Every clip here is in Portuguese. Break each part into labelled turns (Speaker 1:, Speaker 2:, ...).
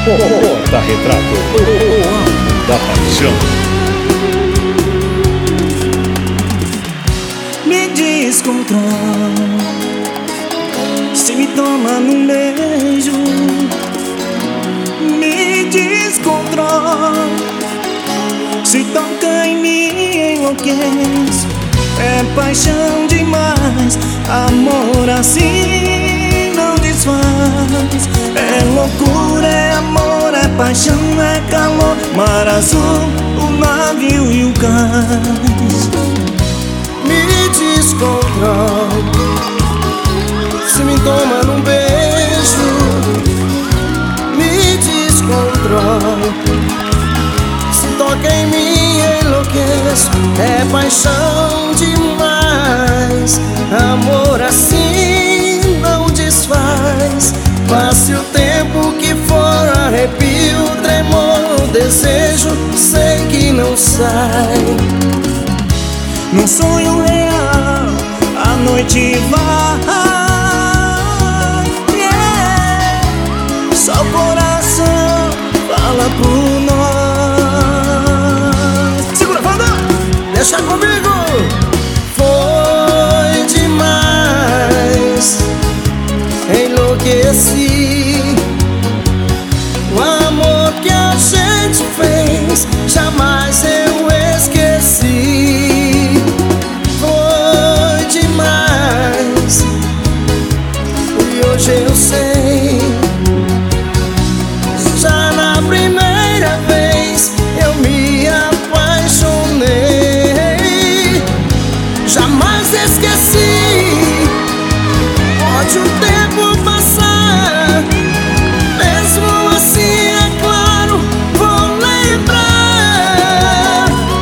Speaker 1: Porta-retrato, o álbum da paixão.
Speaker 2: Me descontrola, se me toma num beijo. Me descontrola, se toca em mim enlouqueço. É paixão demais, amor assim não desfaz. É loucura, é amor, é paixão, é calor, mar azul, o navio e o cais.
Speaker 3: Me descontrola, se me toma num beijo. Me descontrola, se toca em mim enlouqueço. É paixão demais, amor assim não desfaz. Passe o tempo que for, arrepio, tremor, desejo, sei que não sai.
Speaker 2: Num sonho real, a noite vai, yeah. Só o coração fala por nós. Segura, Wanda!
Speaker 3: Deixa comigo! Foi demais, enlouqueci. O amor que a gente fez, jamais eu esqueci. Foi demais, e hoje eu sei. Já na primeira vez eu me apaixonei. Jamais esqueci. Pode o tempo passar, mesmo assim é claro, vou lembrar.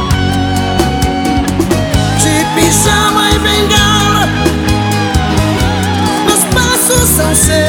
Speaker 3: De pijama e bengala, meus passos são seus.